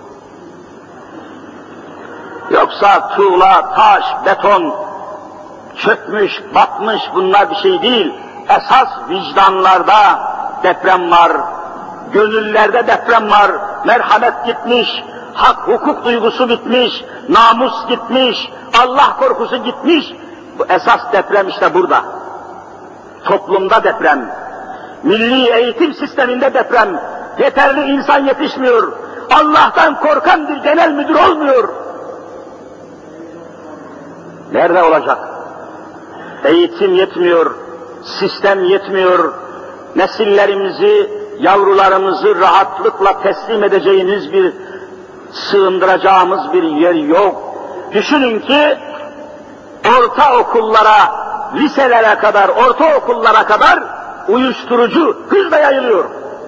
Yoksa tuğla, taş, beton çökmüş, batmış bunlar bir şey değil. Esas vicdanlarda deprem var, gönüllerde deprem var, merhamet gitmiş, hak hukuk duygusu bitmiş, namus gitmiş, Allah korkusu gitmiş. Bu esas deprem işte burada. Toplumda deprem, milli eğitim sisteminde deprem, yeterli insan yetişmiyor, Allah'tan korkan bir genel müdür olmuyor. Nerede olacak? Eğitim yetmiyor, sistem yetmiyor, nesillerimizi, yavrularımızı rahatlıkla teslim edeceğimiz bir, sığındıracağımız bir yer yok. Düşünün ki, ortaokullara, liselere kadar, ortaokullara kadar uyuşturucu hızla yayılıyor.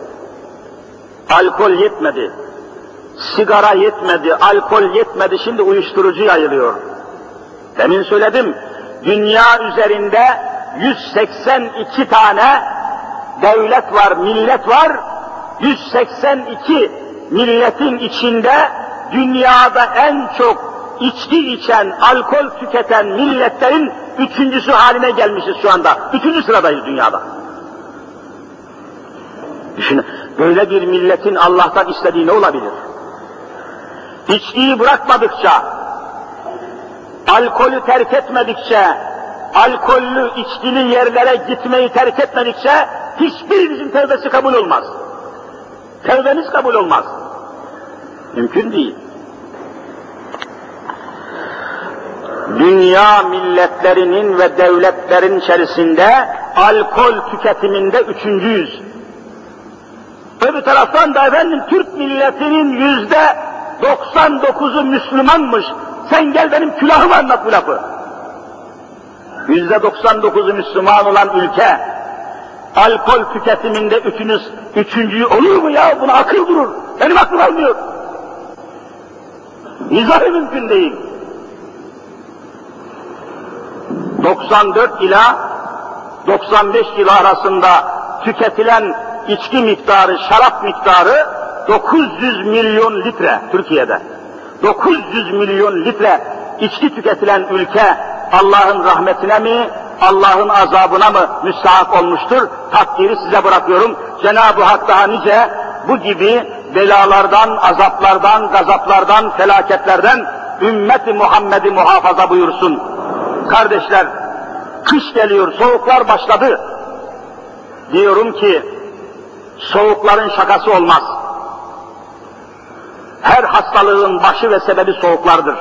Alkol yetmedi, sigara yetmedi, alkol yetmedi, şimdi uyuşturucu yayılıyor. Demin söyledim, dünya üzerinde yüz seksen iki tane devlet var, millet var. yüz seksen iki milletin içinde dünyada en çok içki içen, alkol tüketen milletlerin üçüncüsü haline gelmişiz şu anda. Üçüncü sıradayız dünyada. Düşünün, böyle bir milletin Allah'tan istediği ne olabilir? İçkiyi bırakmadıkça, alkolü terk etmedikçe, alkollü, içkili yerlere gitmeyi terk etmedikçe hiçbirimizin tevbesi kabul olmaz. Tevbemiz kabul olmaz. Mümkün değil. Dünya milletlerinin ve devletlerin içerisinde alkol tüketiminde üçüncüyüz. Öbür taraftan da efendim Türk milletinin yüzde doksan dokuzu Müslümanmış. Sen gel benim külahımı anlat bu lafı. Yüzde doksan dokuzu Müslüman olan ülke, alkol tüketiminde üçünüz, üçüncüyü olur mu ya? Buna akıl durur. Benim aklım almıyor. İzahı mümkün değil. doksan dört ila doksan beş yıl arasında tüketilen içki miktarı, şarap miktarı dokuz yüz milyon litre Türkiye'de. dokuz yüz milyon litre içki tüketilen ülke Allah'ın rahmetine mi, Allah'ın azabına mı müstahak olmuştur? Takdiri size bırakıyorum. Cenab-ı Hak daha nice bu gibi belalardan, azaplardan, gazaplardan, felaketlerden ümmeti Muhammed'i muhafaza buyursun. Kardeşler, kış geliyor, soğuklar başladı. Diyorum ki, soğukların şakası olmaz. Her hastalığın başı ve sebebi soğuklardır.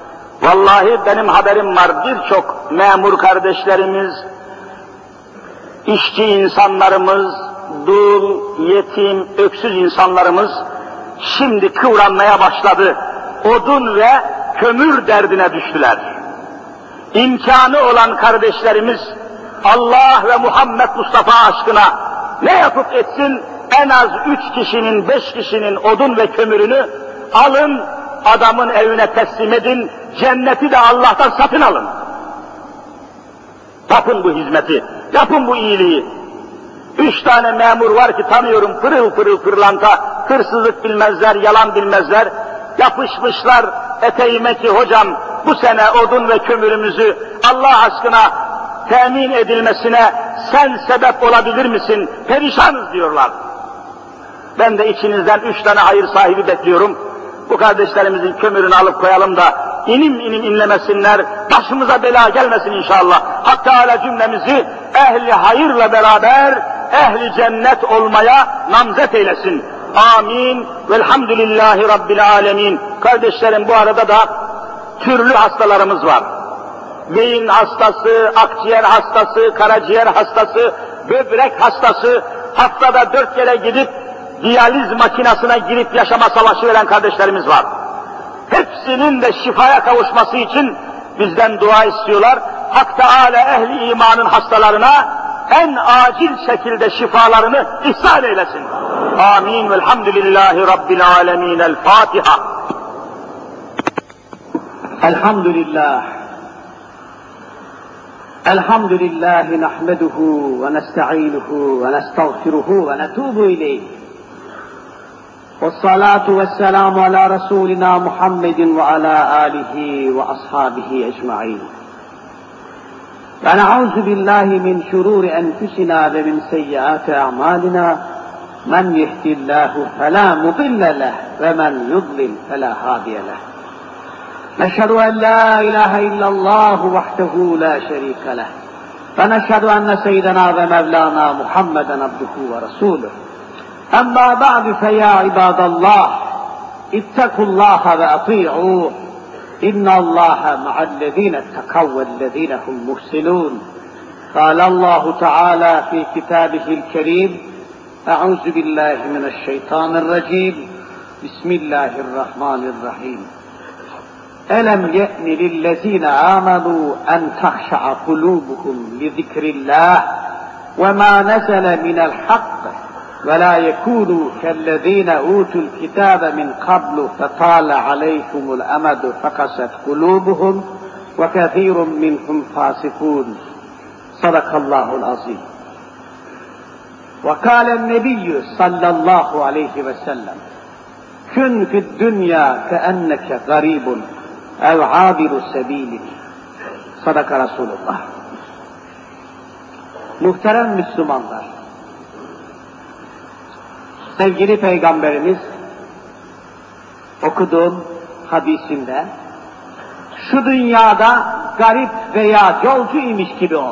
Vallahi benim haberim var, birçok memur kardeşlerimiz, işçi insanlarımız, dul, yetim, öksüz insanlarımız şimdi kıvranmaya başladı. Odun ve kömür derdine düştüler. İmkanı olan kardeşlerimiz Allah ve Muhammed Mustafa aşkına ne yapıp etsin en az üç kişinin, beş kişinin odun ve kömürünü alın, adamın evine teslim edin, cenneti de Allah'tan satın alın. Yapın bu hizmeti, yapın bu iyiliği. Üç tane memur var ki tanıyorum, pırıl pırıl pırlanta, hırsızlık bilmezler, yalan bilmezler. Yapışmışlar eteğime ki hocam bu sene odun ve kömürümüzü Allah aşkına temin edilmesine sen sebep olabilir misin? Perişanız diyorlar. Ben de içinizden üç tane hayır sahibi bekliyorum. Bu kardeşlerimizin kömürünü alıp koyalım da inim inim inlemesinler, başımıza bela gelmesin inşallah. Hak Teâlâ cümlemizi ehli hayırla beraber ehli cennet olmaya namzet eylesin. Amin. Velhamdülillahi Rabbil alemin. Kardeşlerim, bu arada da türlü hastalarımız var. Beyin hastası, akciğer hastası, karaciğer hastası, böbrek hastası, haftada dört kere gidip diyaliz makinesine girip yaşama savaşı veren kardeşlerimiz var. Hepsinin de şifaya kavuşması için bizden dua istiyorlar. Hak Teâlâ ehli imanın hastalarına en acil şekilde şifalarını ihsan eylesin. Amin. Velhamdülillahi Rabbil alemin. El Fatiha. Elhamdülillah. Elhamdülillah nahmeduhu ve nesta'inuhu ve nestağfiruhu ve netubu ileyh. Vessalatu vesselamu ala Resulina Muhammedin ve ala alihi ve ashabihi ecma'in. Ve na'ûzu billahi min şurûri enfusina ve min seyyiâti a'mâlina. Men yehdillahu felâ mudille leh ve men yudlil felâ hâdiye leh. نشهد أن لا إله إلا الله وحده لا شريك له ونشهد أن سيدنا ومولانا محمدا عبده ورسوله أما بعد فيا عباد الله اتقوا الله وأطيعوه إن الله مع الذين اتقوا والذين هم محسنون قال الله تعالى في كتابه الكريم أعوذ بالله من الشيطان الرجيم بسم الله الرحمن الرحيم ألم يأن للذين آمنوا أن تخشع قلوبهم لذكر الله وما نزل من الحق ولا يكونوا كالذين أوتوا الكتاب من قبل فطال عليهم الأمد فقست قلوبهم وكثير منهم فاسقون صدق الله العظيم. وقال النبي صلى الله عليه وسلم كن في الدنيا كأنك غريب ev abiru sebilin. Sadaka Resulullah. Muhterem Müslümanlar, sevgili Peygamberimiz okuduğum hadisinde şu dünyada garip veya yolcu imiş gibi ol.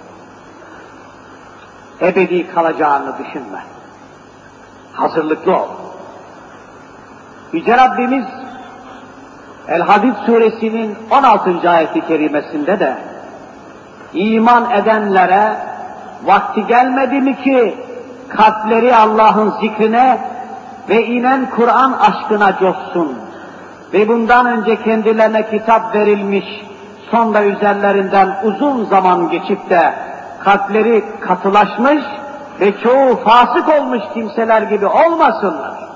Ebedi kalacağını düşünme. Hazırlıklı ol. Yüce Rabbimiz El-Hadid suresinin on altıncı ayeti kerimesinde de iman edenlere vakti gelmedi mi ki kalpleri Allah'ın zikrine ve inen Kur'an aşkına coşsun ve bundan önce kendilerine kitap verilmiş, sonra üzerlerinden uzun zaman geçip de kalpleri katılaşmış ve çoğu fasık olmuş kimseler gibi olmasınlar.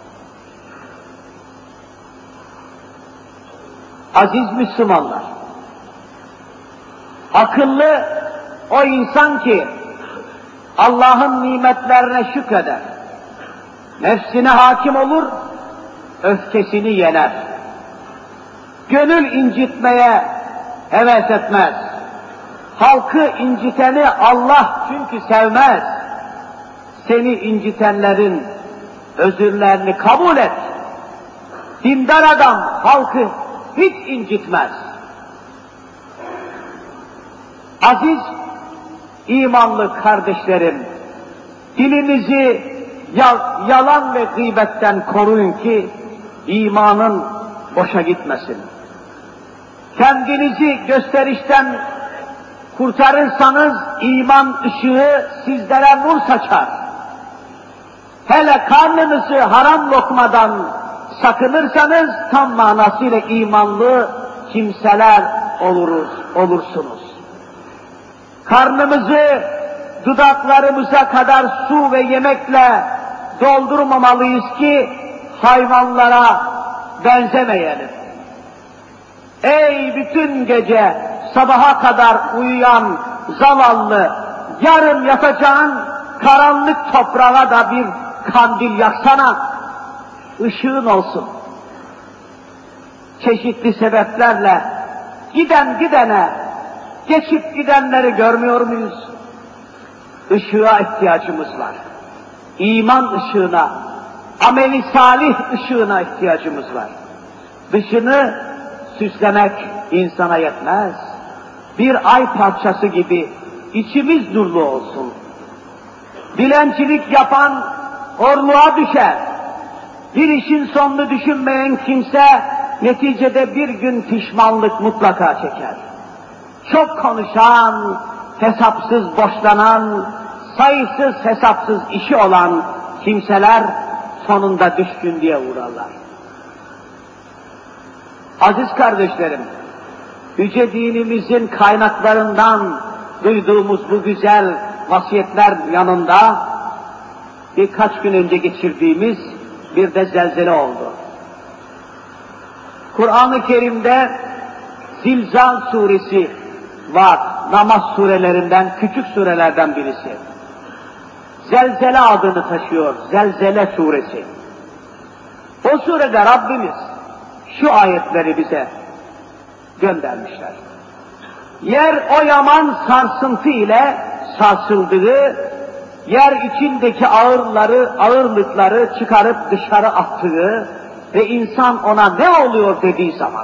Aziz Müslümanlar, akıllı o insan ki Allah'ın nimetlerine şükreder, nefsine hakim olur, öfkesini yener, gönül incitmeye heves etmez, halkı inciteni Allah çünkü sevmez, seni incitenlerin özürlerini kabul et, dindar adam halkı hiç incitmez. Aziz, imanlı kardeşlerim, dilinizi yalan ve gıybetten koruyun ki imanın boşa gitmesin. Kendinizi gösterişten kurtarırsanız iman ışığı sizlere nur saçar. Hele karnınızı haram lokmadan sakınırsanız tam manasıyla imanlı kimseler oluruz, olursunuz. Karnımızı dudaklarımıza kadar su ve yemekle doldurmamalıyız ki hayvanlara benzemeyelim. Ey bütün gece sabaha kadar uyuyan zavallı, yarın yatacağın karanlık toprağa da bir kandil yaksana, ışığın olsun. Çeşitli sebeplerle giden gidene, geçip gidenleri görmüyor muyuz? Işığa ihtiyacımız var. İman ışığına, ameli salih ışığına ihtiyacımız var. Dışını süslemek insana yetmez. Bir ay parçası gibi içimiz nurlu olsun. Dilencilik yapan orluğa düşer. Bir işin sonunu düşünmeyen kimse neticede bir gün pişmanlık mutlaka çeker. Çok konuşan, hesapsız boşlanan, sayısız hesapsız işi olan kimseler sonunda düşkünlüğe uğrarlar. Aziz kardeşlerim, yüce dinimizin kaynaklarından duyduğumuz bu güzel vasiyetler yanında birkaç gün önce geçirdiğimiz bir de zelzele oldu. Kur'an-ı Kerim'de Zilzal suresi var, namaz surelerinden, küçük surelerden birisi. Zelzele adını taşıyor, Zelzele suresi. O surede Rabbimiz şu ayetleri bize göndermişler. Yer o yaman sarsıntı ile sarsıldığı, yer içindeki ağırları, ağırlıkları çıkarıp dışarı attığı ve insan ona ne oluyor dediği zaman,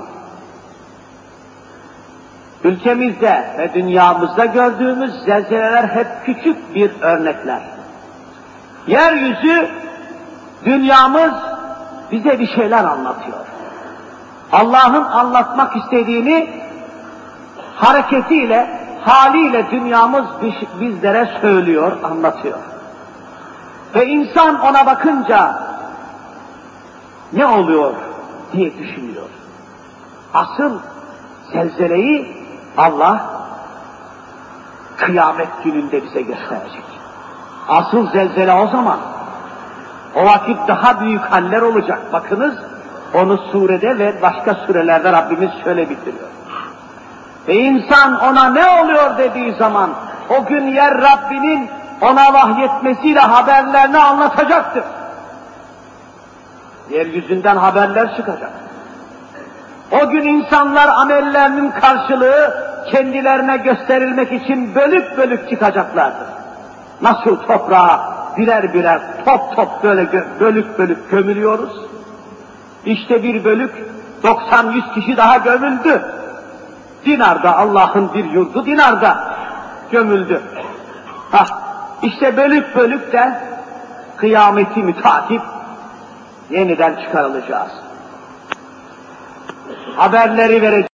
ülkemizde ve dünyamızda gördüğümüz zelzeleler hep küçük bir örnekler. Yeryüzü, dünyamız bize bir şeyler anlatıyor. Allah'ın anlatmak istediğini hareketiyle, haliyle dünyamız bizlere söylüyor, anlatıyor. Ve insan ona bakınca ne oluyor diye düşünüyor. Asıl zelzeleyi Allah kıyamet gününde bize gösterecek. Asıl zelzele o zaman. O vakit daha büyük haller olacak. Bakınız, onu surede ve başka surelerde Rabbimiz şöyle bildiriyor. Ve insan ona ne oluyor dediği zaman, o gün yer Rabbinin ona vahyetmesiyle haberlerini anlatacaktır. Yeryüzünden haberler çıkacak. O gün insanlar amellerinin karşılığı kendilerine gösterilmek için bölük bölük çıkacaklardır. Nasıl toprağa birer birer top top böyle bölük bölük gömülüyoruz. İşte bir bölük, doksan yüz kişi daha gömüldü. Dinar'da, Allah'ın bir yurdu Dinar'da gömüldü. Hah, işte bölük bölük de kıyameti mütakip yeniden çıkarılacağız. Haberleri verecek.